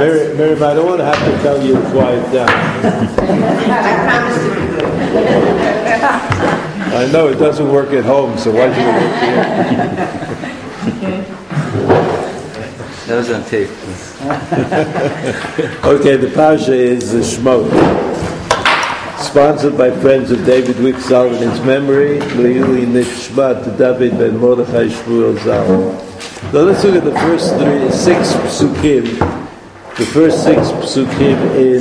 Miriam, I don't want to have to tell you to quiet down. I promise to be good. I know it doesn't work at home, so why do you work here? That was on tape. Okay, the Pasha is the Shmot. Sponsored by friends of David Wick Sullivan's memory, Le'ili Nishmat David Ben Mordechai Shmuel Zal. So let's look at the first six psukim. The first six psukim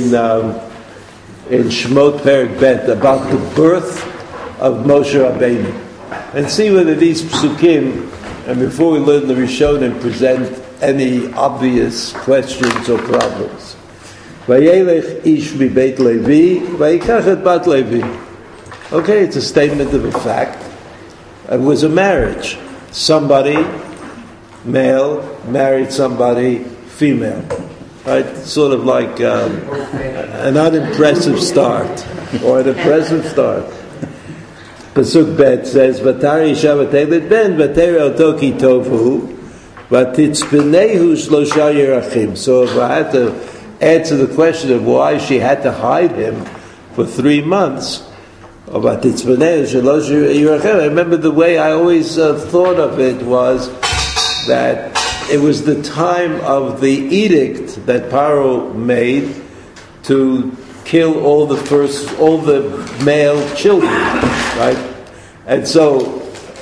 in Shmot Perek Bet about the birth of Moshe Rabbeinu, and see whether these psukim, and before we learn the Rishonim, present any obvious questions or problems. Vayelech ish mibeit Levi, vayikach et bat Levi. Okay, it's a statement of a fact. It was a marriage. Somebody, male, married somebody, female. Right? Sort of like an unimpressive start, or an impressive start. Pasuk Bet says, "Vatari isha v'telet ben, v'teri oto ki tovu, v'titzpenehu shlosha yerachim." So if I had to answer the question of why she had to hide him for 3 months, I remember the way I always thought of it was that it was the time of the edict that Paro made to kill all the male children, right? And so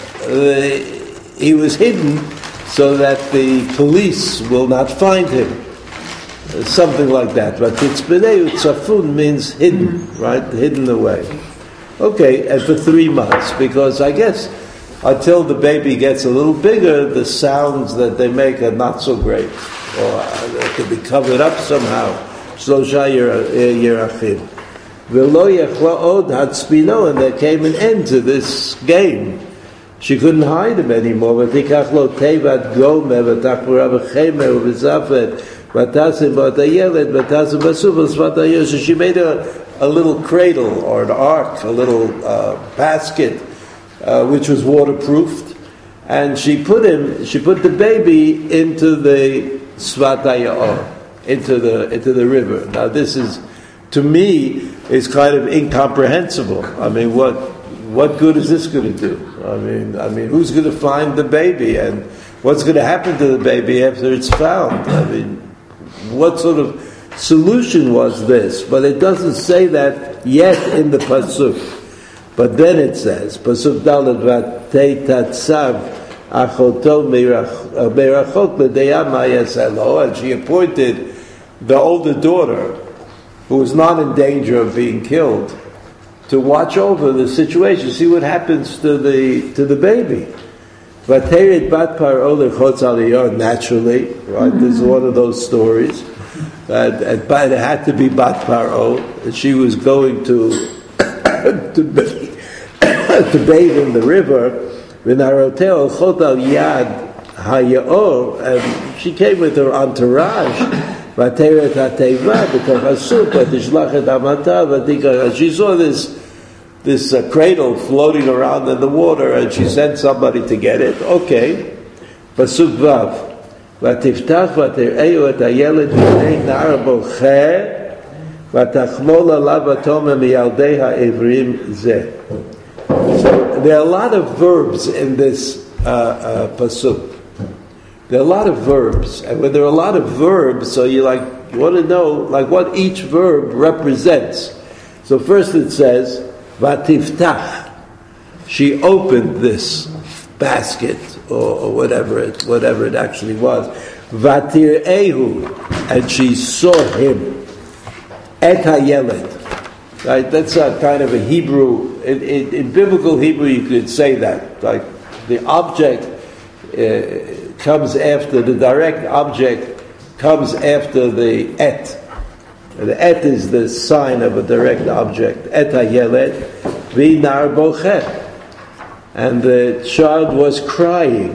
he was hidden so that the police will not find him. Something like that. But Titzpeneu Tzafun means hidden, right? Hidden away. Okay, and for 3 months, because I guess until the baby gets a little bigger, the sounds that they make are not so great, or they can be covered up somehow. Shlosha Yerachim. V'lo yechla od hatzpino, and there came an end to this game. She couldn't hide him anymore. V'tikach lo tevat gomer v'tachpura v'chemer v'zafet v'tasim v'atayelet v'tasim v'sufos v'atayosha. She made a little cradle or an ark, a little basket, which was waterproofed, and she put the baby into the Svat HaYa'or, into the river. Now this is, to me, is kind of incomprehensible. I mean, what good is this going to do? I mean, who's going to find the baby, and what's going to happen to the baby after it's found? I mean, what sort of solution was this? But it doesn't say that yet in the pasuk. But then it says, pasuk Daled Vatei Tatzav Achoto Merachot L'Deya Ma'yaselo, and she appointed the older daughter, who was not in danger of being killed, to watch over the situation, see what happens to the baby. Vateiret Bat Paro L'Chotz Aliyah, naturally, right? This is one of those stories. But it had to be Bat Paro. She was going to bathe in the river. V'naroteo Chot Al Yad HaYa'or, and she came with her entourage. Vateiret HaTeiva B'toch HaSup V'tishlach Et Amata V'tikach. She saw this cradle floating around in the water, and she sent somebody to get it. Okay. Pasuk Vav. ותפתח ותראהו את הילד בני נער בוכה ותחמול עליו ותאמר מילדי העברים זה. So there are a lot of verbs in this pasuk. There are a lot of verbs, and when there are a lot of verbs, so you want to know what each verb represents. So first it says vatiftach. She opened this basket, or whatever it actually was. Vatir Ehu, and she saw him. Et hayeled. Right? That's a kind of a Hebrew. In biblical Hebrew, you could say that. Like the object comes after the direct object comes after the et. The et is the sign of a direct object. Et hayeled v'nar bochet. And the child was crying.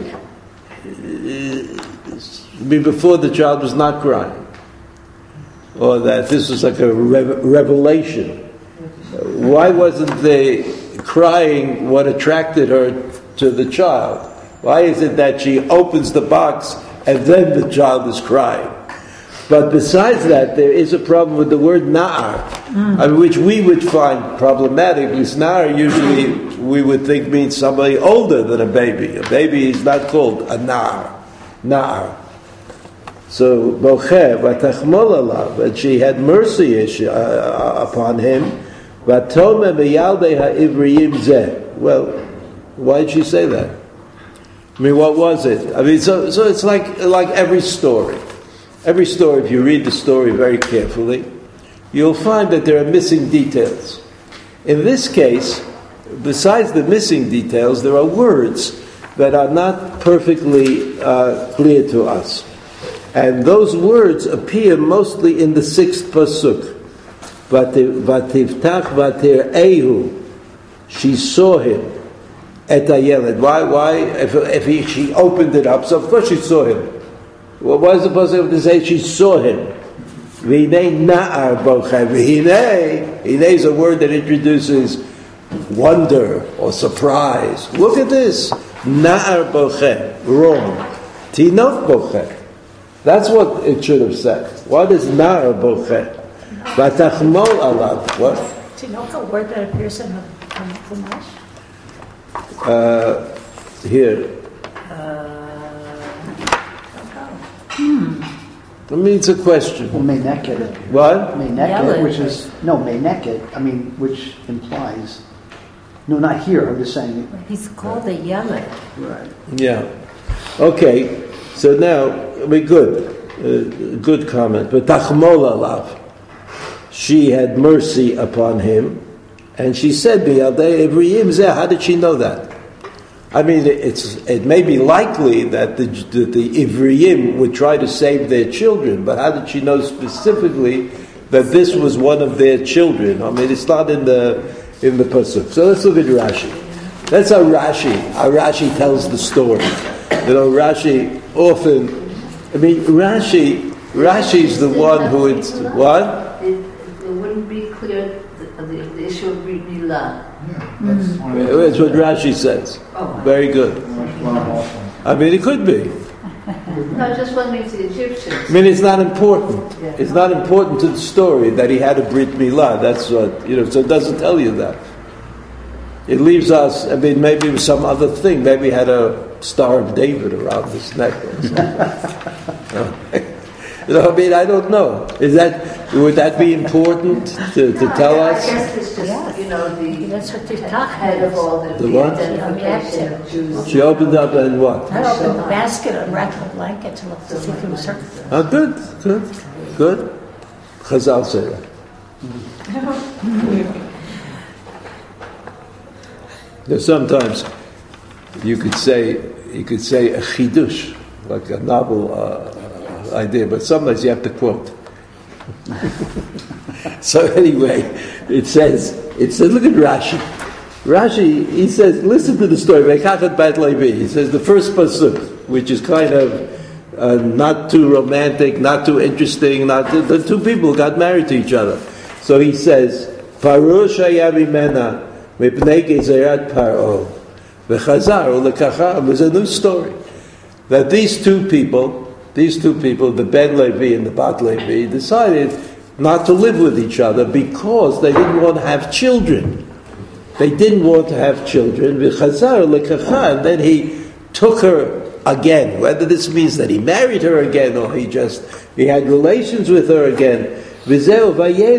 Before the child was not crying. Or that this was like a revelation. Why wasn't the crying what attracted her to the child? Why is it that she opens the box and then the child is crying? But besides that, there is a problem with the word na'ar, which we would find problematic, because na'ar usually we would think means somebody older than a baby. A baby is not called a na'ar. So, Bocher, Vatachmol alav, and she had mercy upon him, Vatome b'yaldei ha'ivriim zeh. Well, why did she say that? I mean, what was it? I mean, so it's like every story. Every story, if you read the story very carefully, you'll find that there are missing details. In this case, besides the missing details, there are words that are not perfectly clear to us. And those words appear mostly in the 6th pasuk. Vatiftach vatir'ehu, she saw him. Et hayeled. Why? If she opened it up, so of course she saw him. Well, why is the pasuk to say she saw him? V'hinei na'ar bochai. V'hinei is a word that introduces wonder or surprise. Look at this. Na'ar bochai. Wrong. Tinot bochai. That's what it should have said. What is na'ar bochai? Vatachmol alav. What? Tinot, a word that appears in the Chumash? Here. I mean, it's a question. Well, meineket. What? Meineket, which is meineket. I mean, which implies. No, not here. I'm just saying. He's called a Yeled. Right. Yeah. Okay. So now we're good. Good comment. But tachmol alav. She had mercy upon him, and she said, "B'yaldei Ivriim zeh." How did she know that? I mean, it may be likely that the Ivriim would try to save their children, but how did she know specifically that this was one of their children? I mean, it's not in the pasuk. So let's look at Rashi. That's how Rashi tells the story. You know, Rashi often. I mean, Rashi's the one who it's what? It wouldn't be clear the issue of Brit Milah. That's what Rashi says. Very good. I mean, it could be. No, just wondering if the Egyptians. I mean, it's not important. It's not important to the story that he had a Brit Milah. That's what, so it doesn't tell you that. It leaves us, I mean, maybe it was some other thing. Maybe he had a Star of David around his neck or something. I mean, I don't know. Would that be important to tell us? I guess it's just, That's what they're the talking head of all The what? identification of Jews. She opened up and what? I opened the basket and wrapped the blanket to look to see if he was hurt. Oh, good. Chazal say that. Sometimes you could say a chidush, like a novel idea, but sometimes you have to quote. So anyway, it says, look at Rashi. Rashi, he says, listen to the story. He says the first pasuk, which is kind of not too romantic, not too interesting. The two people got married to each other. So he says, Paro shaya mimena mipnei gezerat Paro v'chazaru lekachar. There's a new story that these two people, the Ben Levi and the Bat Levi, decided not to live with each other because they didn't want to have children. And then he took her again. Whether this means that he married her again or he had relations with her again. Zeu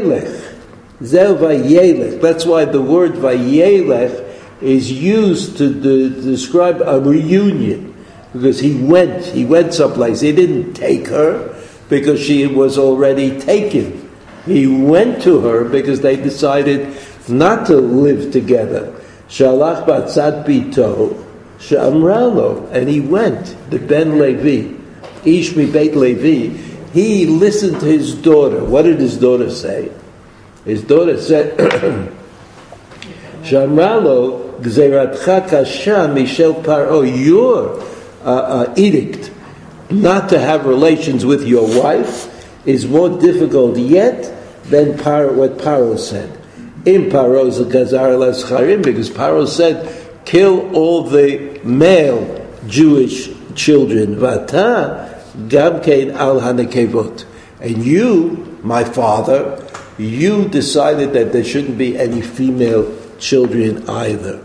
vayelech. That's why the word vayelech is used to describe a reunion. Because he went someplace. He didn't take her because she was already taken. He went to her because they decided not to live together. Shalach batzad bito she'amralo, and he went. The Ben Levi, Ish mi Beit Levi, he listened to his daughter. What did his daughter say? His daughter said, "She'amralo gzeratcha kasha mishel paro." Your edict not to have relations with your wife is more difficult yet than what Paro said. In Paro's gazar l'scharim, because Paro said, kill all the male Jewish children. Vata gamkein al hanekevot, And you, my father, you decided that there shouldn't be any female children either.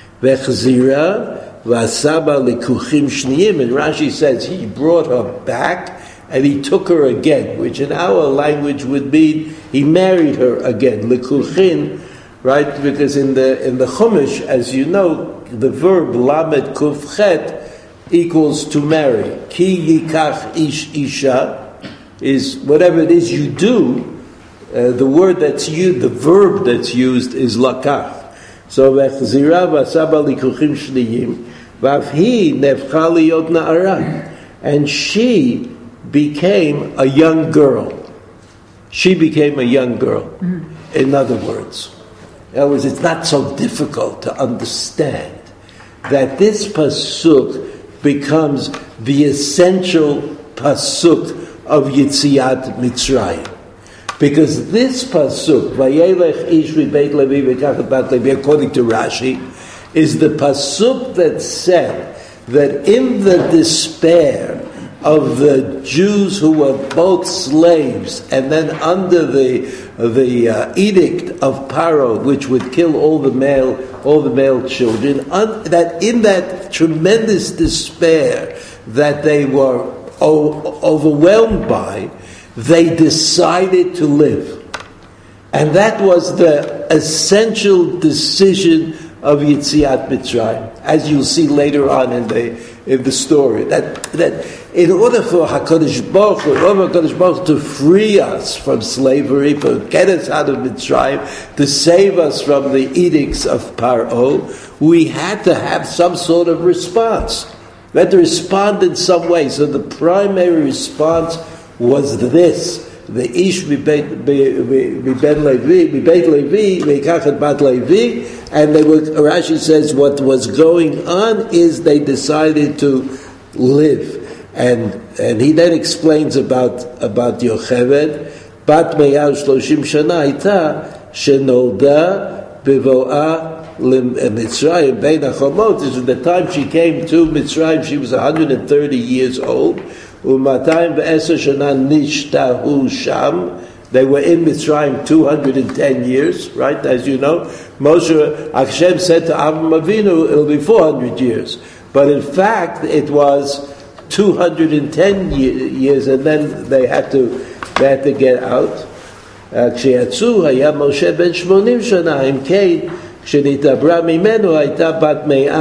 V'chzira v'asaba likuchim shniyim. And Rashi says he brought her back and he took her again, which in our language would mean he married her again. Likuchin, right? Because in the Chumash, as you know, the verb lamed kufchet equals to marry. Ki yikach ish isha is whatever it is you do. The word that's used, the verb that's used is lakach. So v'chzira v'asaba likuchim shniyim v'avhi nefcha liyot na'ara, and she became a young girl. She became a young girl. In other words, it's not so difficult to understand that this pasuk becomes the essential pasuk of Yitziat Mitzrayim. Because this pasuk, Vayelech ish v'beit Levi v'kachat bat Levi, according to Rashi, is the pasuk that said that in the despair of the Jews who were both slaves and then under the edict of Paro, which would kill all the male children, that in that tremendous despair that they were overwhelmed by, they decided to live. And that was the essential decision of Yitziat Mitzrayim, as you'll see later on in the story. That in order for HaKadosh Baruch Hu to free us from slavery, to get us out of Mitzrayim, to save us from the edicts of Paro, we had to have some sort of response. We had to respond in some way. So the primary response was this: the ish mibeit Levi v'kachat bat Levi, and they were. Rashi says what was going on is they decided to live, and he then explains about Yocheved bat meyal shloshim shana ita shenolda bevoa Mitzrayim bein hachomot. This is the time she came to Mitzrayim. She was 130 years old. Umatayim ve'eser shana nishtahu sham. They were in Mitzrayim 210 years, right? As you know, Hashem said to Avraham Avinu, it'll be 400 years. But in fact, it was 210 years, and then they had to get out. כשיצאו היה משה בן 80 שנה, אם כן, כשנתעברה ממנו הייתה בת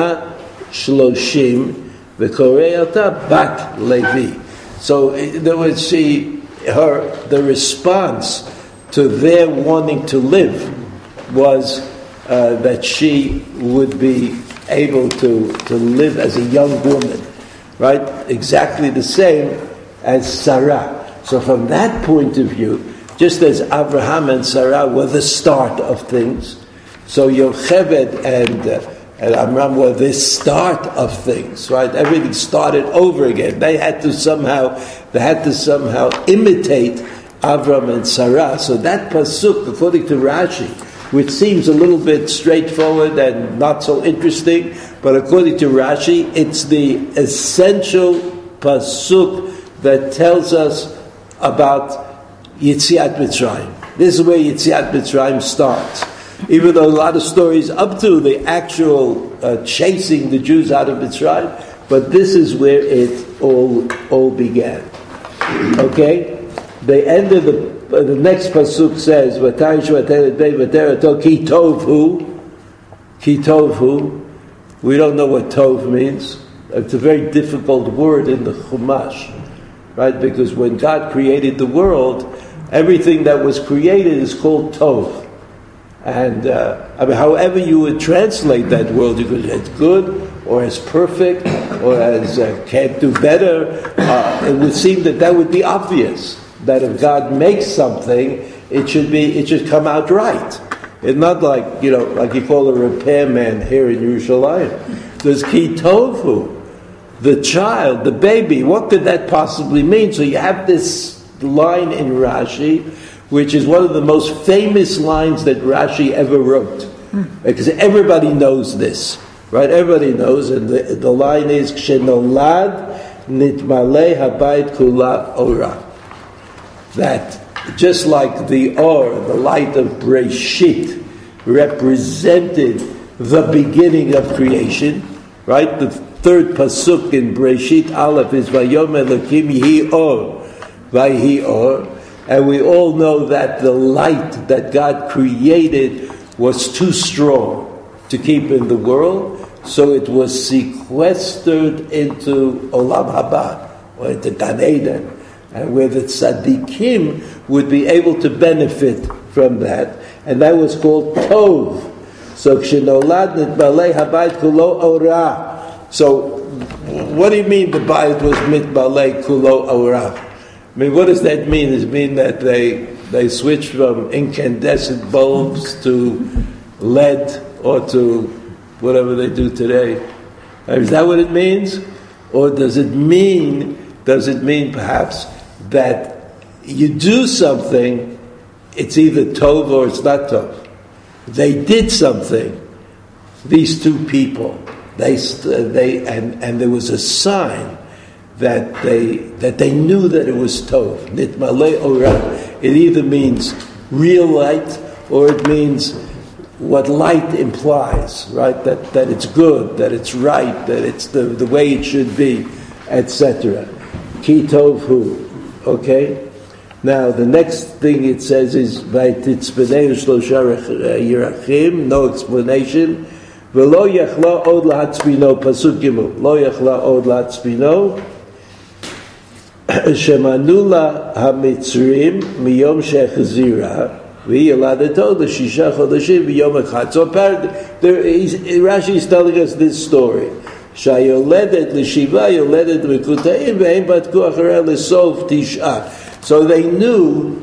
130, וקורא אותה בת לוי. So there was the response to their wanting to live was that she would be able to live as a young woman, right? Exactly the same as Sarah. So from that point of view, just as Abraham and Sarah were the start of things, so Yocheved and Amram were the start of things, right? Everything started over again. They had to somehow imitate Avram and Sarah. So that pasuk, according to Rashi, which seems a little bit straightforward and not so interesting, but according to Rashi, it's the essential pasuk that tells us about Yitziat Mitzrayim. This is where Yitziat Mitzrayim starts. Even though a lot of stories up to the actual chasing the Jews out of Mitzrayim, but this is where it all began. Okay? The end of the next pasuk says, Ki tovhu. We don't know what tov means. It's a very difficult word in the Chumash, right? Because when God created the world, everything that was created is called tov. And however you would translate that word, you could as good or as perfect or as can't do better. It would seem that would be obvious. That if God makes something, it should come out right. It's not like like you call a repairman here in Yerushalayim. There's ki tovu, the child, the baby. What could that possibly mean? So you have this line in Rashi, which is one of the most famous lines that Rashi ever wrote, because everybody knows this, right? Everybody knows, and the line is Kshenolad nitmalei habayit kula ora. that just like the Or, the light of Breshit, represented the beginning of creation, right? The third pasuk in Breshit Aleph is Vayom Elokim Yehi Or, Vayhi Or, and we all know that the light that God created was too strong to keep in the world, so it was sequestered into Olam Haba, or into Gan Eden, and where the tzaddikim would be able to benefit from that, and that was called Tov. So Kshenolad Nitbalei Habayit Kulo Ora. So what do you mean the bayit was Mitbalei Kulo Ora? I mean, what does that mean? Does it mean that they switched from incandescent bulbs to LED or to whatever they do today? Is that what it means? Or does it mean perhaps that you do something, it's either tov or it's not tov? They did something, these two people, and there was a sign that they knew that it was tov. Nitmalei ora. It either means real light or it means what light implies, right? That it's good, that it's right, that it's the way it should be, etc. Ki tov hu. Okay? Now, the next thing it says is, Vaititzbenei shlosha yirachim, no explanation. V'lo yachla od lahatzpino, pasuk gimel. Lo yachla od lahatzpino. Shemanula hamitzrim miyom shechazira. V'yiladato l'shisha chodashim v'yom echad. So Rashi is telling us this story. Shayoledet l'shiva, yoledet l'kutaim, v'ein batku achareh l'sof tisha. So they knew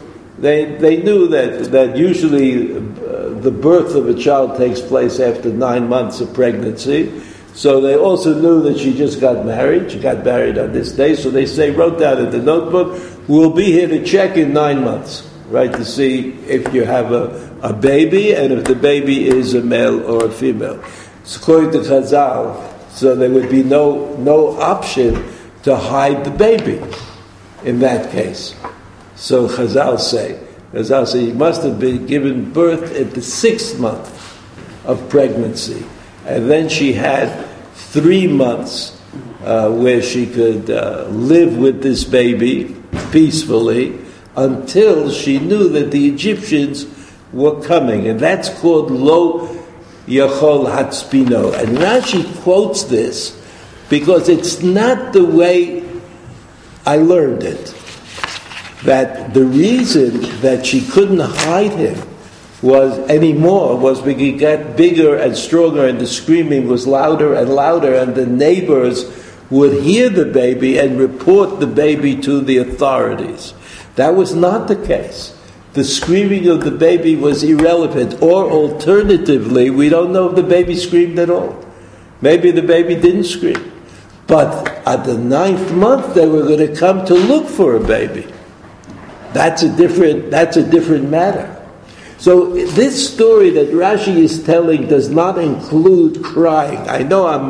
that usually the birth of a child takes place after 9 months of pregnancy. So they also knew that she just got married. She got married on this day. So they wrote down in the notebook, we'll be here to check in 9 months, right, to see if you have a baby and if the baby is a male or a female. So according to Chazal, so there would be no option to hide the baby in that case. So Chazal say he must have been given birth at the 6th month of pregnancy. And then she had 3 months where she could live with this baby peacefully until she knew that the Egyptians were coming. And that's called Lo Yachol Hatzpino. And Rashi quotes this because it's not the way I learned it. That the reason that she couldn't hide him was because he got bigger and stronger and the screaming was louder and louder and the neighbors would hear the baby and report the baby to the authorities. That was not the case. The screaming of the baby was irrelevant, or alternatively, we don't know if the baby screamed at all. Maybe the baby didn't scream. But at the 9th month they were going to come to look for a baby. That's a different matter. So this story that Rashi is telling does not include crying. I know I'm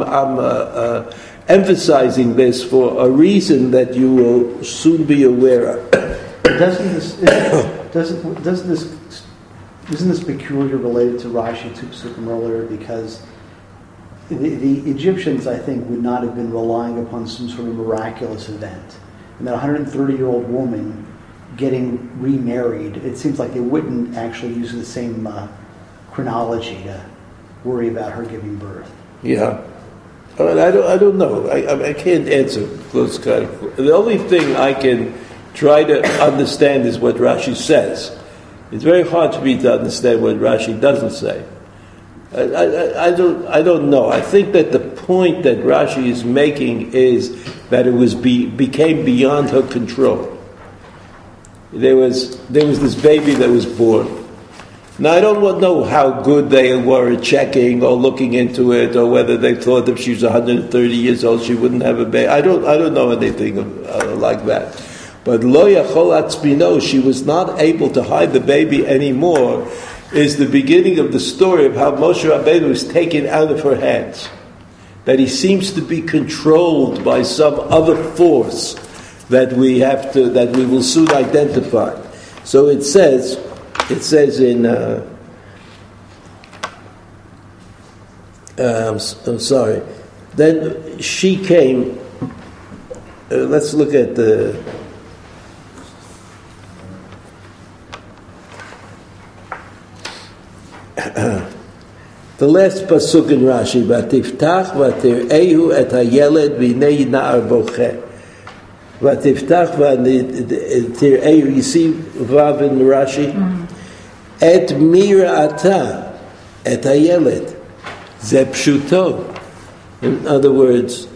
emphasizing this for a reason that you will soon be aware of. Isn't this peculiar related to Rashi took Sukkim earlier? Because the Egyptians, I think, would not have been relying upon some sort of miraculous event. And that 130-year-old woman getting remarried, it seems like they wouldn't actually use the same chronology to worry about her giving birth. Yeah. I don't know. I can't answer those kind of questions. The only thing I can try to understand is what Rashi says. It's very hard for me to understand what Rashi doesn't say. I don't know. I think that the point that Rashi is making is that it became beyond her control. There was this baby that was born. Now I don't know how good they were at checking or looking into it, or whether they thought if she was 130 years old she wouldn't have a baby. I don't know anything like that. But Lo Yachol Atzpino, she was not able to hide the baby anymore, is the beginning of the story of how Moshe Rabbeinu was taken out of her hands. That he seems to be controlled by some other force that we will soon identify. So it says in, I'm sorry, then she came, let's look at the last pasuk in Rashi, Vatiftach v'tir'ehu et hayeled v'nei na'ar bocheh. Vatiftach v'tir'ehu, you see Vav in Rashi? Et mira'ata et hayeled. Ze pshuto. In other words,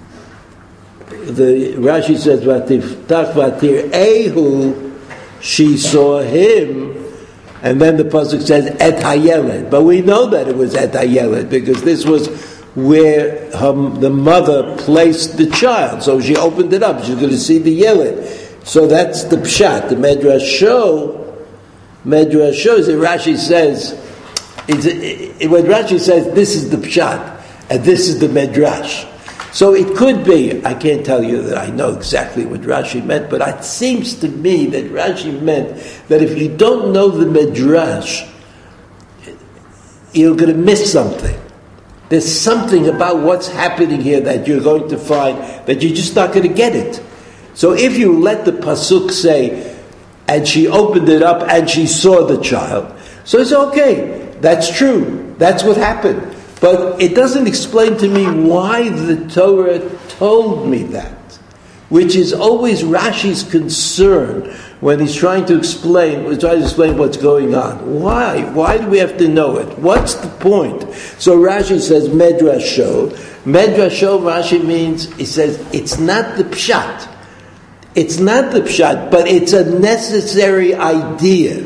the Rashi says, Vatiftach v'tir'ehu, she saw him. And then the pasuk says et hayeled, but we know that it was et hayeled because this was where the mother placed the child. So she opened it up; she's going to see the yeled. So that's the pshat. The Medrash shows that Rashi says when Rashi says this is the pshat and this is the Medrash. So it could be, I can't tell you that I know exactly what Rashi meant, but it seems to me that Rashi meant that if you don't know the Medrash, you're going to miss something. There's something about what's happening here that you're going to find that you're just not going to get it. So if you let the pasuk say, and she opened it up and she saw the child, so it's okay, that's true, that's what happened. But it doesn't explain to me why the Torah told me that, which is always Rashi's concern when he's trying to explain what's going on. Why? Why do we have to know it? What's the point? So Rashi says, Medrash show. Medrash show, Rashi means, he says, it's not the pshat. It's not the pshat, but it's a necessary idea.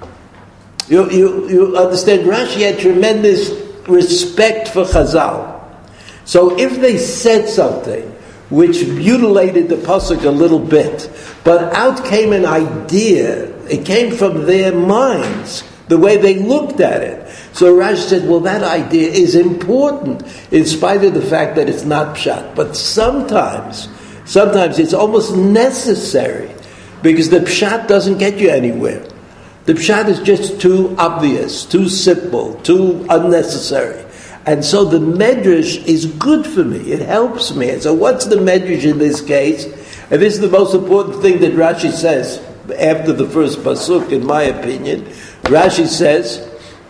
You understand, Rashi had tremendous respect for Chazal. So if they said something which mutilated the pasuk a little bit, but out came an idea, it came from their minds, the way they looked at it. So Rashi said, well, that idea is important in spite of the fact that it's not pshat. But sometimes it's almost necessary because the pshat doesn't get you anywhere. The pshat is just too obvious, too simple, too unnecessary. And so the medrash is good for me. It helps me. And so what's the medrash in this case? And this is the most important thing that Rashi says after the first pasuk, in my opinion. Rashi says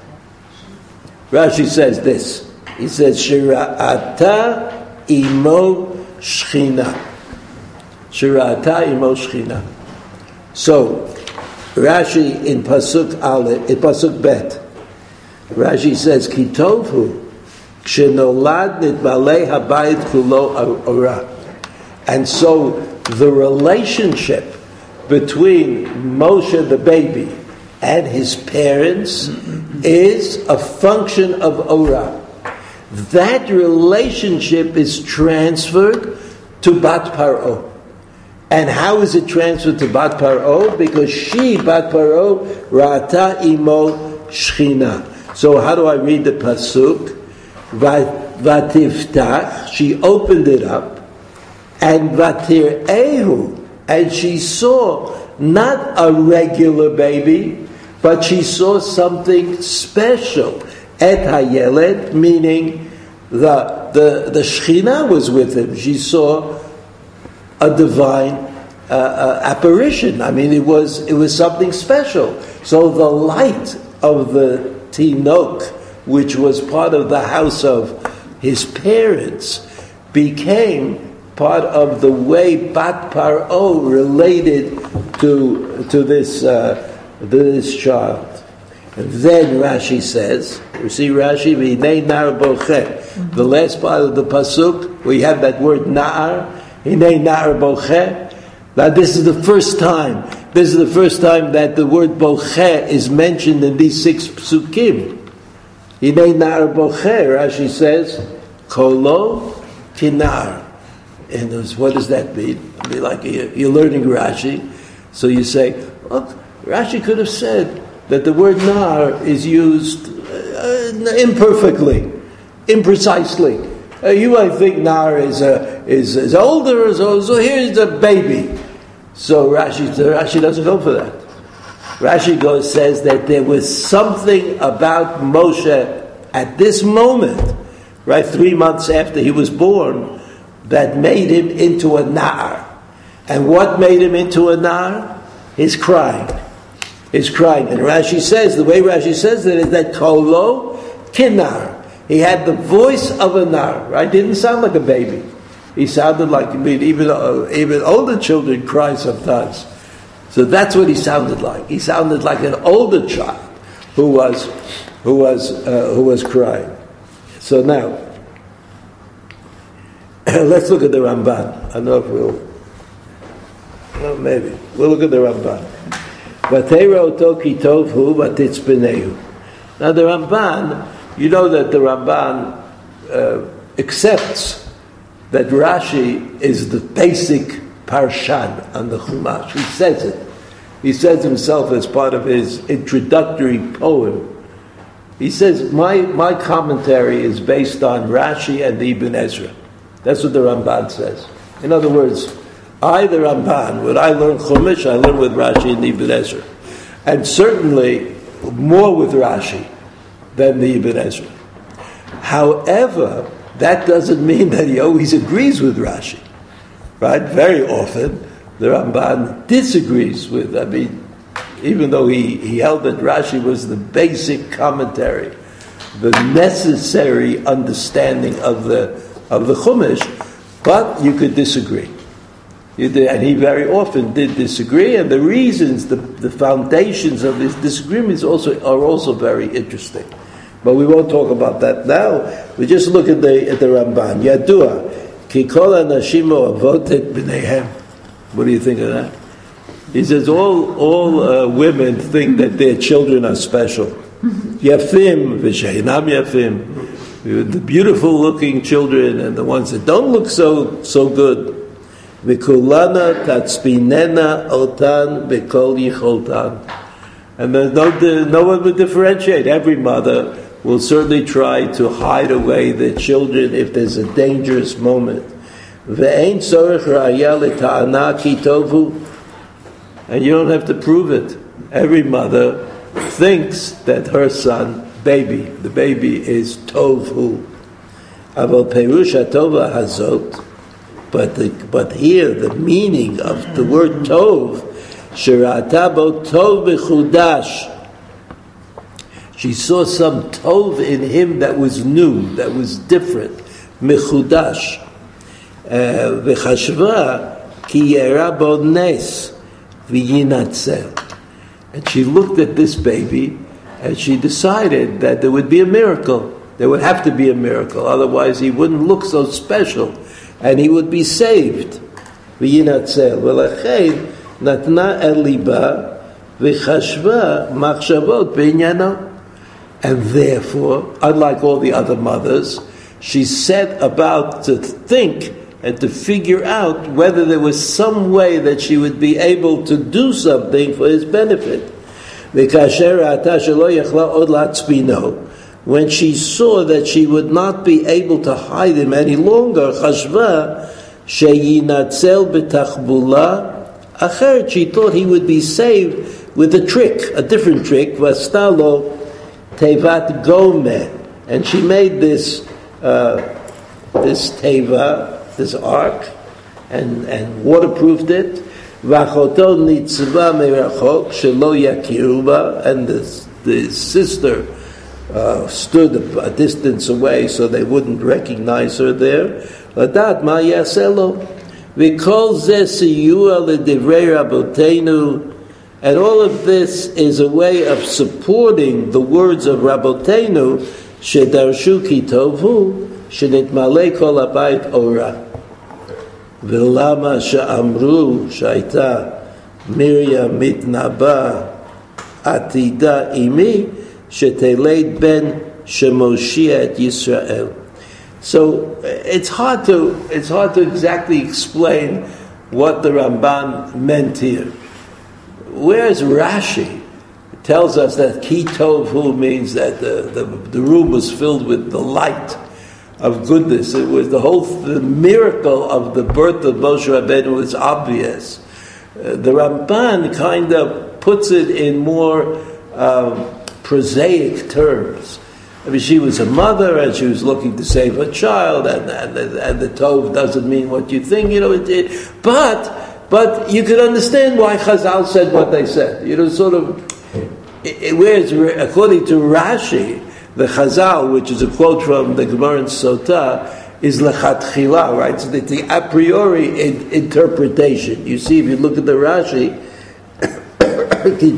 this. He says, Shira'ata imo shchina. Shira'ata imo shchina. So, Rashi in pasuk aleph, in pasuk bet, Rashi says, Kitovu, kshenolad nitmalei habayit kulo ora. And so the relationship between Moshe the baby and his parents is a function of Orah. That relationship is transferred to Bat Paro. And how is it transferred to Bat Paro? Because she, Bat Paro, Ra'ata imo shchina. So how do I read the pasuk? Vatiftach, she opened it up, and vatir'ehu, and she saw not a regular baby, but she saw something special. Et hayeled, meaning the Shekhinah was with him. She saw a divine apparition. I mean, it was something special. So the light of the Tinok, which was part of the house of his parents, became part of the way Bat Paro related to this child. And then Rashi says, you see Rashi, Hinei Nar Bocheh. The last part of the pasuk, we have that word Na'ar, Hinei Nar Bocheh. Now this is the first time that the word Bocheh is mentioned in these 6 psukim. Hinei Nar Bocheh, Rashi says, Kolo Kinar. And what does that mean? I mean, like you're learning Rashi, so you say, look, Rashi could have said that the word nar is used imperfectly, imprecisely. You might think nar is older, so here's a baby. So Rashi doesn't go for that. Rashi says that there was something about Moshe at this moment, right, 3 months after he was born, that made him into a nar. And what made him into a nar? His crying. His crying. And Rashi says, the way Rashi says it is that kolo kinar. He had the voice of a nar, right? Didn't sound like a baby. He sounded like, even older children cry sometimes. So that's what he sounded like. He sounded like an older child who was crying. So now, let's look at the Ramban. I don't know if maybe we'll look at the Ramban. Vatera oto ki tovhu vatitzbenehu. Now the Ramban, you know that the Ramban accepts that Rashi is the basic parshan on the Chumash. He says it. He says himself as part of his introductory poem. He says, my commentary is based on Rashi and Ibn Ezra. That's what the Ramban says. In other words, I, the Ramban, when I learn Chumash, I learn with Rashi and Ibn Ezra. And certainly more with Rashi than the Ibn Ezra. However, that doesn't mean that he always agrees with Rashi. Right? Very often, the Ramban disagrees with, even though he held that Rashi was the basic commentary, the necessary understanding of the Chumash, but you could disagree. And he very often did disagree, and the reasons, the foundations of his disagreements are also very interesting. But we won't talk about that now. We just look at the Ramban. Yadua, ki kol anashim avotet b'neihem. What do you think of that? He says all women think that their children are special. Yafim v'sheinam yafim. The beautiful looking children and the ones that don't look so good. V'kulana tatzpinena otan b'kol yicholtan. And no one would differentiate. Every mother will certainly try to hide away their children if there's a dangerous moment. Ve'ein tzorech ra'aya l'ta'ana ki tovu. And you don't have to prove it. Every mother thinks that her son, the baby is tovu. Aval perush hatova hazot. But here the meaning of the word tov, Shirata bo tov b'chudash. She saw some tov in him that was new, that was different. Mechudash. V'chashva ki yera bo nes v'yinatzel. And she looked at this baby and she decided that there would be a miracle. There would have to be a miracle. Otherwise he wouldn't look so special. And he would be saved. V'yinatzel. V'lachein natna el liba v'chashva machshavot b'inyano. And therefore, unlike all the other mothers, she set about to think and to figure out whether there was some way that she would be able to do something for his benefit. When she saw that she would not be able to hide him any longer, chashva sheyinatzel b'tachbula acher, she thought he would be saved with a trick, a different trick, vastalo tevat gome, and she made this teva, this ark, and waterproofed it. Vachoto nitzva merachok shelo yakiruba, and the sister stood a distance away so they wouldn't recognize her there. Ladat ma yaselo v'kol zeh siyua l'divrei raboteinu. And all of this is a way of supporting the words of Rabboteinu, shedarshu ki tovu, shenitmalei kol habayit ora. V'lama she'amru shaita Miriam mitnaba atida imi sheteled ben shemoshia et Yisrael. So it's hard to exactly explain what the Ramban meant here. Whereas Rashi tells us that ki tovhu means that the room was filled with the light of goodness. It was the miracle of the birth of Moshe Rabbeinu was obvious. The Ramban kind of puts it in more prosaic terms. I mean, she was a mother and she was looking to save her child, and the tov doesn't mean what you think, but you could understand why Chazal said what they said. Sort of, whereas according to Rashi, the Chazal, which is a quote from the Gemara in Sotah, is lechatchila, right? So it's the a priori interpretation. You see, if you look at the Rashi, he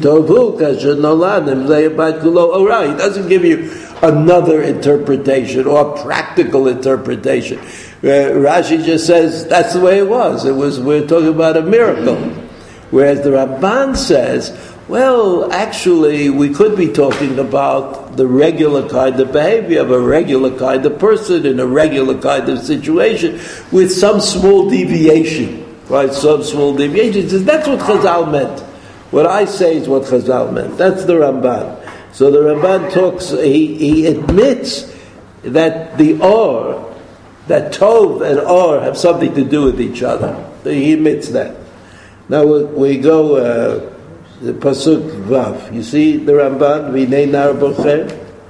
doesn't give you another interpretation or a practical interpretation. Rashi just says that's the way it was. We're talking about a miracle. Whereas the Ramban says, well, actually, we could be talking about the regular kind of behavior of a regular kind of person in a regular kind of situation with some small deviation, right? Some small deviation. That's what Chazal meant. What I say is what Chazal meant. That's the Ramban. So the Ramban talks, he admits that the or, that Tov and or have something to do with each other. He admits that. Now we go, the Pasuk Vav. You see the Ramban, V'nei nar bocher?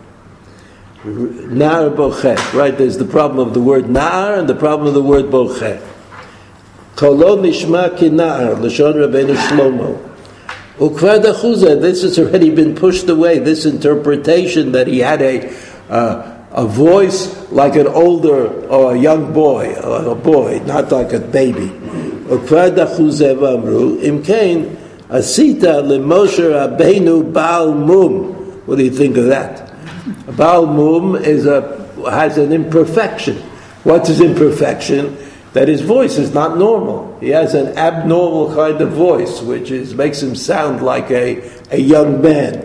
Nar bocher, right? There's the problem of the word nar and the problem of the word bocher. Kolo nishma ki nar, Lashon Rabbeinu Shlomo. This has already been pushed away. This interpretation that he had a voice like an older or a young boy, or a boy, not like a baby. Imkain asita leMoshe Rabbeinu Baal Mum. What do you think of that? Baal Mum has an imperfection. What's his imperfection? That his voice is not normal. He has an abnormal kind of voice, which makes him sound like a young man.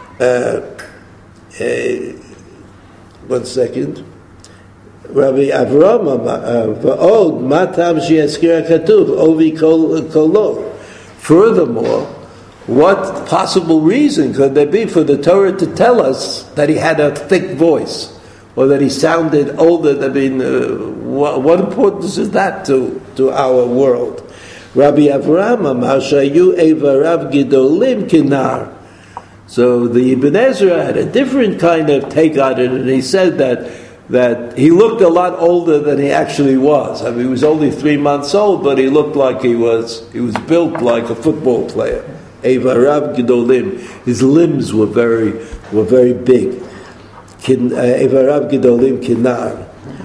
1 second. Rabbi Avram va'od matam she'ezkir katuv ovi kolo. Furthermore, what possible reason could there be for the Torah to tell us that he had a thick voice? Or that he sounded older? I mean, what importance is that to our world? Rabbi Avraham Amar Shayu Evarav Gidolim Kinar. So the Ibn Ezra had a different kind of take on it, and he said that he looked a lot older than he actually was. I mean, he was only 3 months old, but he looked like he was built like a football player. Evarav Gidolim. His limbs were very big. Evarav Gidolim Kinar.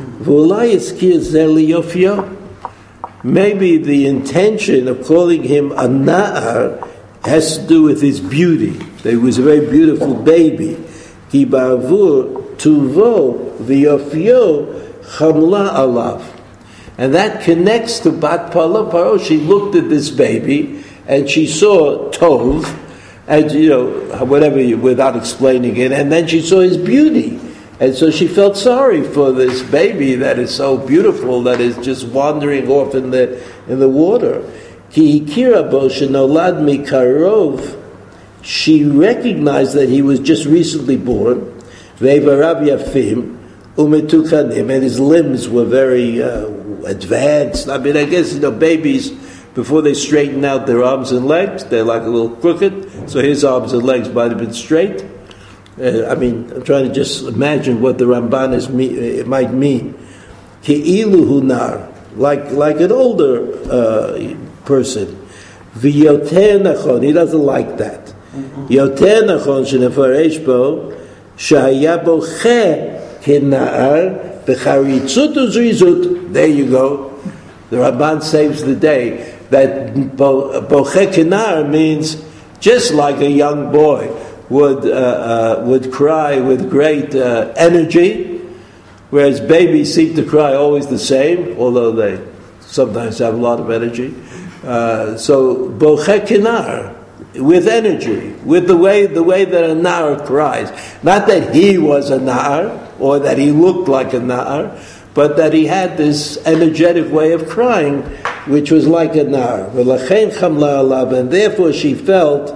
Maybe the intention of calling him a Na'ar has to do with his beauty. That he was a very beautiful baby. Ki ba'avur tuvo v'yofyo chamla alav. And that connects to Bat Paro. She looked at this baby and she saw Tov, and whatever, without explaining it, and then she saw his beauty, and so she felt sorry for this baby that is so beautiful, that is just wandering off in the water. Ki hikira bo shenolad mikarov. She recognized that he was just recently born. Ve'evarav yafim umetukanim, and his limbs were very advanced. I mean, I guess babies, before they straighten out their arms and legs, they're like a little crooked. So his arms and legs might have been straight. I'm trying to just imagine what the Ramban it might mean. Ki'ilu hunar, like an older person. V'yoter nachon, he doesn't like that. Yoter nachon shenefaresh bo shahaya boche kena'ar b'charitzut uzrizut. There you go. The Ramban saves the day. That boche kenar means just like a young boy would cry with great energy, whereas babies seem to cry always the same, although they sometimes have a lot of energy. So boche kenar, with energy, with the way that a na'ar cries. Not that he was a na'ar or that he looked like a na'ar, but that he had this energetic way of crying, which was like a nar. And therefore she felt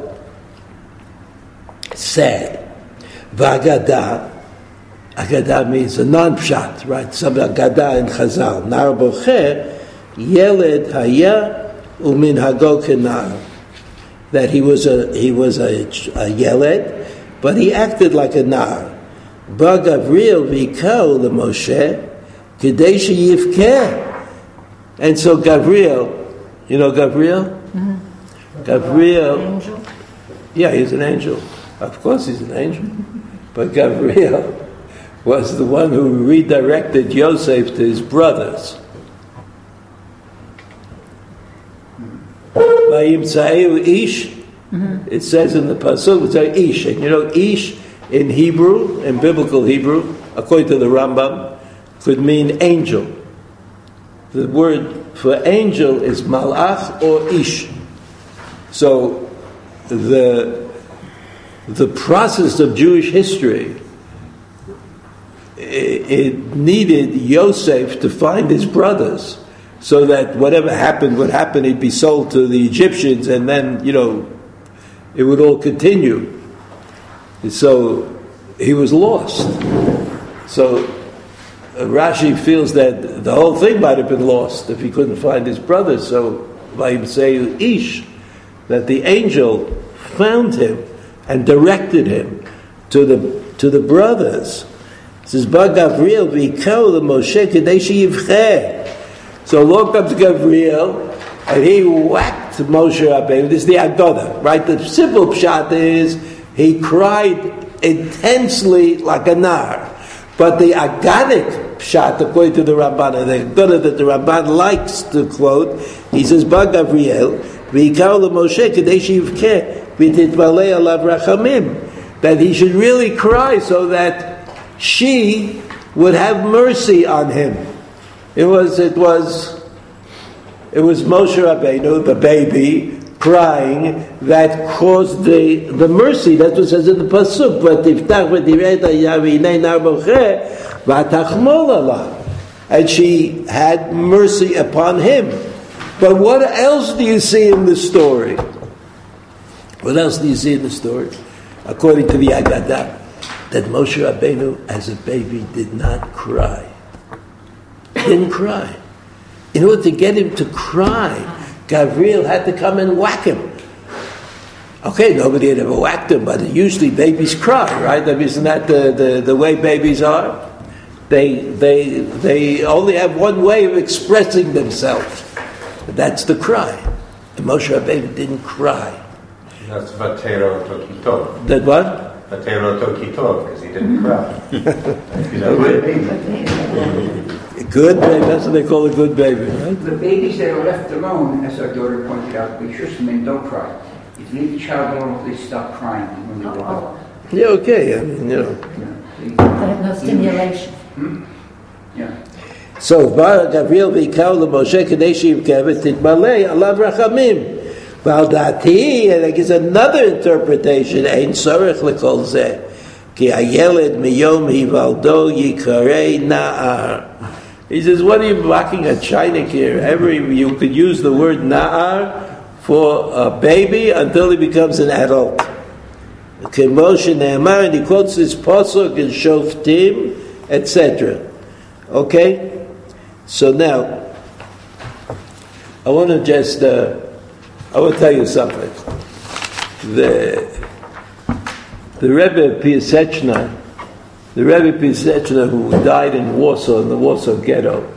sad. V'agada, agada means a non-pshat, right? Some agada in Chazal. Nar bocher, yeled haya umin hago kenar, that he was a yeled, but he acted like a nar. Ba Gavriel vikao the Moshe kedei sheyivkeh, and so Gavriel, you know Gavriel? Mm-hmm. Gavriel, Angel. yeah, he's an angel. Of course, he's an angel. But Gavriel was the one who redirected Yosef to his brothers. Ish. It says in the pasuk, it's like Ish, and you know Ish in Hebrew, in biblical Hebrew, according to the Rambam, could mean angel. The word for angel is malach or Ish. So the process of Jewish history, it needed Yosef to find his brothers, so that whatever happened would happen. He'd be sold to the Egyptians, and then it would all continue. So he was lost. So Rashi feels that the whole thing might have been lost if he couldn't find his brothers. So by saying Ish, that the angel found him and directed him to the brothers. It says, "Ba Gavriel v'ikau the Moshe kedei sheyivcheh." So along comes Gavriel, and he whacked Moshe Rabbeinu. This is the Aggadah, right? The simple pshat is he cried intensely like a nar. But the Aggadic pshat, according to the Ramban, the Aggadah that the Ramban likes to quote, he says, "Ba Gavriel v'ikau the Moshe kedei sheyivcheh v'titmalei alav rachamim," that he should really cry so that she would have mercy on him. It was Moshe Rabbeinu, the baby, crying, that caused the mercy. That's what it says in the pasuk. And she had mercy upon him. But what else do you see in the story? What else do you see in the story? According to the Agadah, that Moshe Rabbeinu, as a baby, did not cry. Didn't cry. In order to get him to cry, Gavriel had to come and whack him. Okay, nobody had ever whacked him, but usually babies cry, right? Isn't that the way babies are? They only have one way of expressing themselves. That's the cry. And Moshe Rabbeinu didn't cry. That's Vatero Tokitov. That what? Vatero Tokitov, because he didn't cry. He's a good baby. Good baby, that's what they call a good baby, right? The babies that are left alone, as our daughter pointed out, we men don't cry. If you leave the child alone, they stop crying when they wake up. Yeah, okay, I mean, They have no stimulation. Yeah. So, Gavriel v'ikau l'Moshe kedei sheyivkeh v'titmalei alav rachamim. V'al and I guess another interpretation, ein tzorech l'kol zeh, ki hayeled miyom hivaldo yikarei na'ar. He says, what are you blocking a chinik here? You could use the word na'ar for a baby until he becomes an adult. Moshe Ne'emar, and he quotes this pasuk in Shoftim, etc. Okay? So now, I want to just, I want to tell you something. The Rebbe Piaseczna, who died in Warsaw, in the Warsaw ghetto,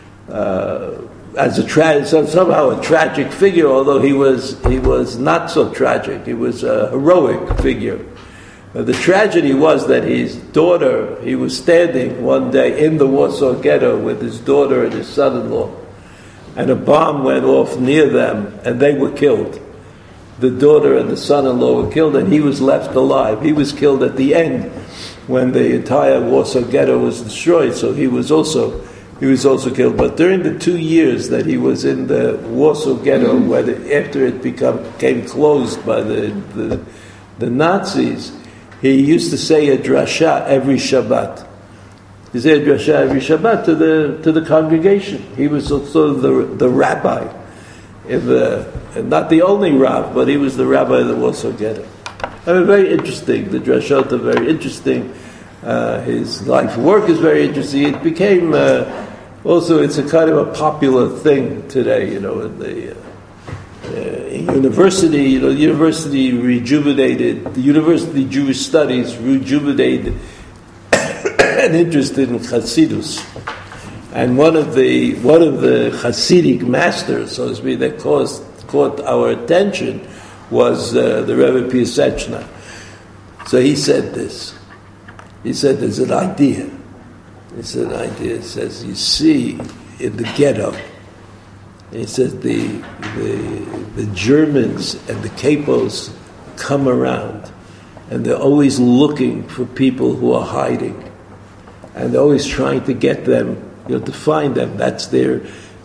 as somehow a tragic figure, although he was not so tragic. He was a heroic figure. The tragedy was that his daughter, he was standing one day in the Warsaw ghetto with his daughter and his son-in-law, and a bomb went off near them, and they were killed. The daughter and the son-in-law were killed, and he was left alive. He was killed at the end when the entire Warsaw ghetto was destroyed, so he was also killed. But during the 2 years that he was in the Warsaw ghetto, after it became closed by the Nazis, he used to say a drasha every Shabbat. He said a drasha every Shabbat to the congregation. He was also the rabbi, not the only Rav, but he was the rabbi of the Warsaw ghetto. Very interesting. The drashot are very interesting. His life work is very interesting. It became also, it's a kind of a popular thing today, in the university, the university rejuvenated, the University of Jewish Studies rejuvenated an interest in Hasidus. And one of the Hasidic masters, so to speak, that caught our attention was the Rebbe Piaseczna. So he said this. He said there's an idea. It's an idea. It says, you see, in the ghetto, he says the Germans and the capos come around, and they're always looking for people who are hiding, and they're always trying to get them, to find them. That's their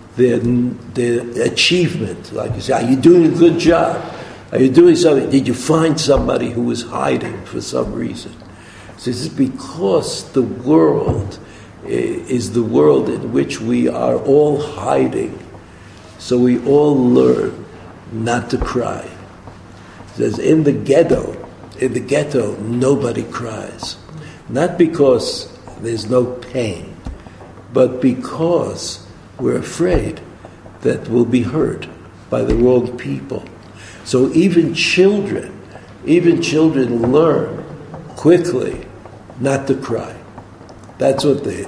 achievement. Like you say, are you doing a good job? Are you doing something? Did you find somebody who was hiding for some reason? So this is because the world is the world in which we are all hiding. So we all learn not to cry. It says in the ghetto, nobody cries. Not because there's no pain, but because we're afraid that we'll be hurt by the wrong people. So even children learn quickly not to cry. That's what the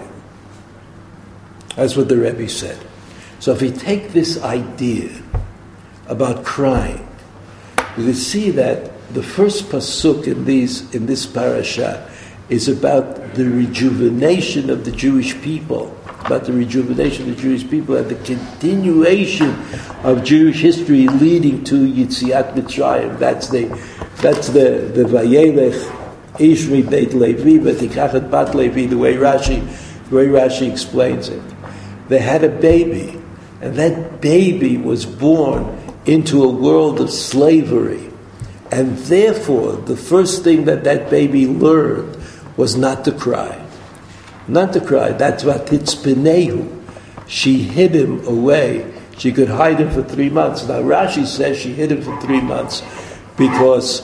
Rebbe said. So if we take this idea about crying, we can see that the first pasuk in this parasha is about the rejuvenation of the Jewish people, and the continuation of Jewish history leading to Yitziat Mitzrayim. That's the Vayelech Ish mi Beit Levi v'tikach bat Levi, the way Rashi explains it. They had a baby, and that baby was born into a world of slavery, and therefore the first thing that baby learned was not to cry. Not to cry. That's what Titzpenehu. She hid him away. She could hide him for 3 months. Now Rashi says she hid him for 3 months because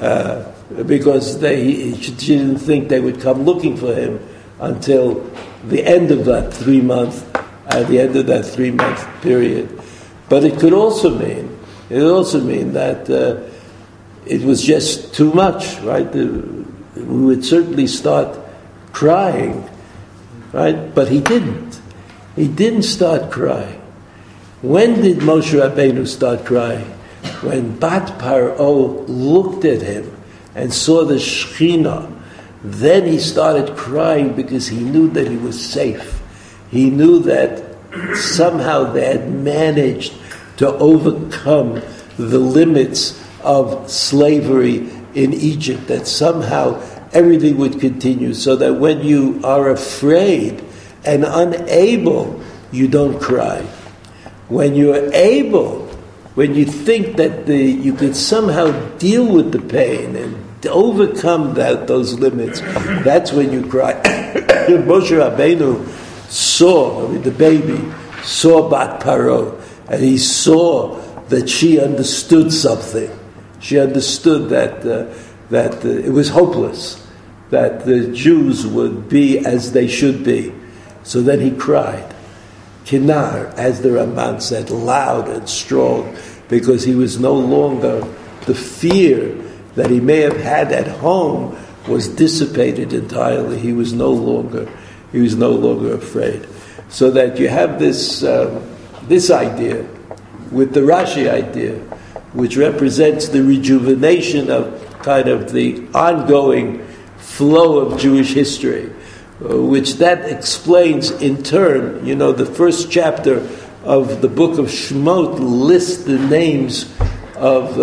she didn't think they would come looking for him until the end of that 3 month, at the end of that 3 month period. But it could also mean that it was just too much, right? We would certainly start crying, right? But he didn't. He didn't start crying. When did Moshe Rabbeinu start crying? When Bat Paro looked at him and saw the Shekhinah, then he started crying because he knew that he was safe. He knew that somehow they had managed to overcome the limits of slavery in Egypt, that somehow everything would continue, so that when you are afraid and unable, you don't cry. When you're able, when you think that you could somehow deal with the pain and overcome those limits, that's when you cry. Moshe Rabbeinu the baby saw Bat Paro, and he saw that she understood something. She understood that it was hopeless, that the Jews would be as they should be. So then he cried. Kinar, as the Ramban said, loud and strong, because he was no longer, the fear that he may have had at home was dissipated entirely. He was no longer afraid. So that you have this idea with the Rashi idea, which represents the rejuvenation of kind of the ongoing flow of Jewish history, which that explains in turn. The first chapter of the book of Shemot lists the names of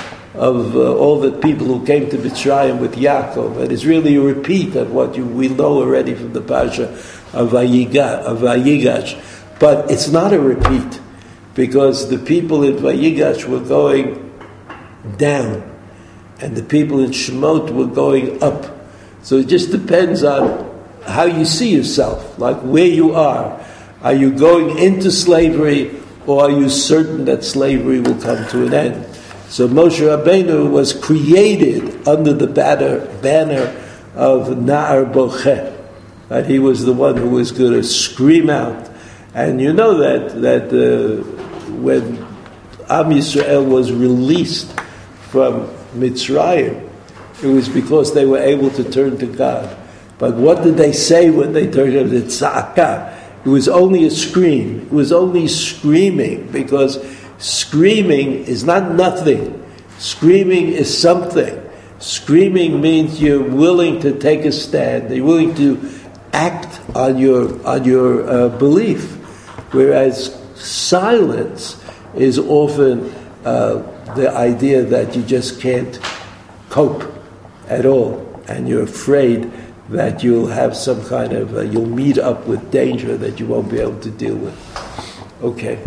all the people who came to Mitzrayim with Yaakov, and it's really a repeat of what we know already from the Parsha of Vayigash. But it's not a repeat, because the people in Vayigash were going down, and the people in Shemot were going up. So it just depends on how you see yourself, like where you are. Are you going into slavery, or are you certain that slavery will come to an end? So Moshe Rabbeinu was created under the banner of Na'ar Bocheh. Right? He was the one who was going to scream out. And you know that when Am Yisrael was released from Mitzrayim, it was because they were able to turn to God. But what did they say when they turned to the tza'akah? It was only a scream. It was only screaming, because screaming is not nothing. Screaming is something. Screaming means you're willing to take a stand. You're willing to act on your belief. Whereas silence is often the idea that you just can't cope at all, and you're afraid that you'll have some kind of, you'll meet up with danger that you won't be able to deal with. Okay.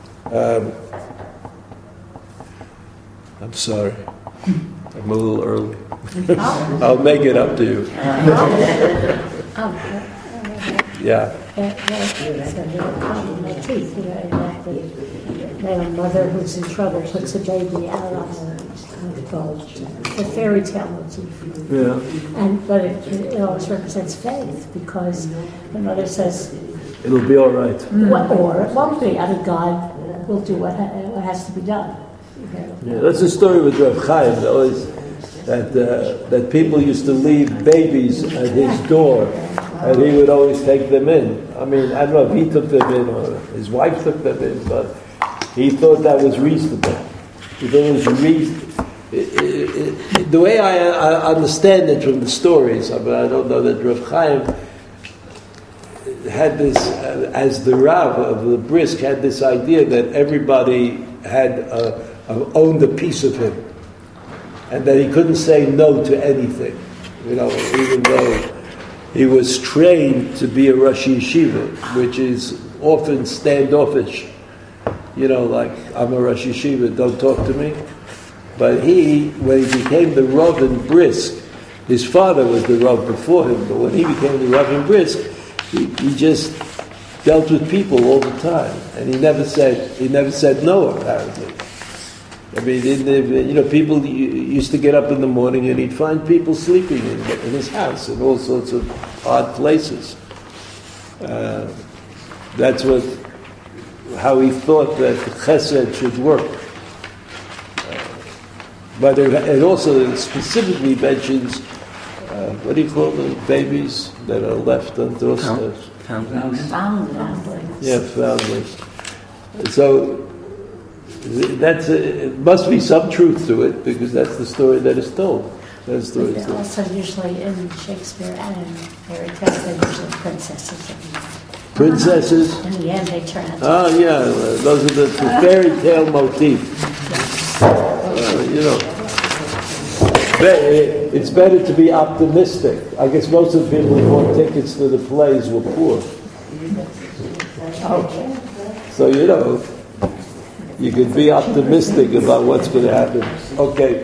I'm sorry. I'm a little early. I'll make it up to you. Yeah. The mother who's in trouble puts a baby out on the boat. The fairy tale motif. Yeah. But it always represents faith, because the mother says, It'll be all right. or it won't be. I mean, God will do what has to be done. Yeah, that's the story with Rav Chaim. That people used to leave babies at his door, and he would always take them in. I mean, I don't know if he took them in or his wife took them in, but he thought that was reasonable. He thought it was reasonable. The way I understand it from the stories, I mean, I don't know that Rav Chaim had this, as the Rav of the Brisk, had this idea that everybody had owned a piece of him, and that he couldn't say no to anything, even though he was trained to be a Rosh Yeshiva, which is often standoffish. Like, I'm a Rosh Yeshiva, don't talk to me. But when he became the Rav in Brisk, his father was the Rav before him, but when he became the Rav in Brisk, he just dealt with people all the time, and he never said no, apparently. I mean, people used to get up in the morning and he'd find people sleeping in his house in all sorts of odd places. That's how he thought that chesed should work. But it also specifically mentions, what do you call them, babies that are left on doorsteps? Foundlings. Yeah, foundlings. So it must be some truth to it, because that's the story that is told. That's the story. They're also usually in Shakespeare and in fairy tales, they're usually princesses. Princesses? In the end, they turn out. Oh, yeah, those are the fairy tale motif. It's better to be optimistic. I guess most of the people who bought tickets to the plays were poor. So, you could be optimistic about what's going to happen. Okay.